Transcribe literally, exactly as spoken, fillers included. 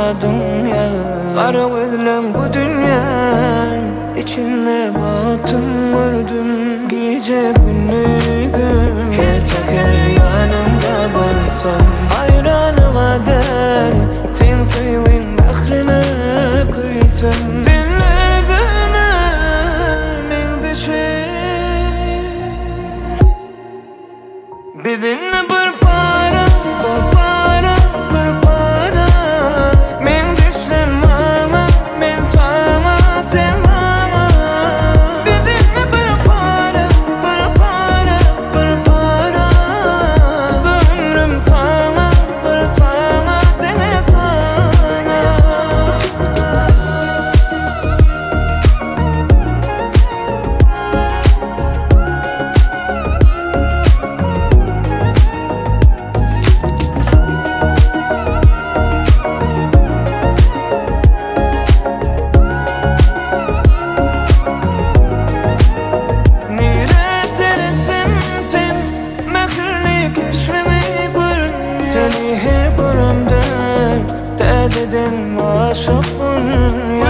dünya. Kara gözlüm bu dünya içinde battım ördüm. Gece gündüzüm her sefer yanımda bulsam. Hayranı kadar sen sevin ahrine koysam. Dinledime men düşe bizimle bir para, bir para, bir para. Men düşsem mama, men sana sen mama. Bizimle bir para, bir para, bir para. Ömrüm sana, bir sana, dene sana. Seni her görümde derdedin aşıkın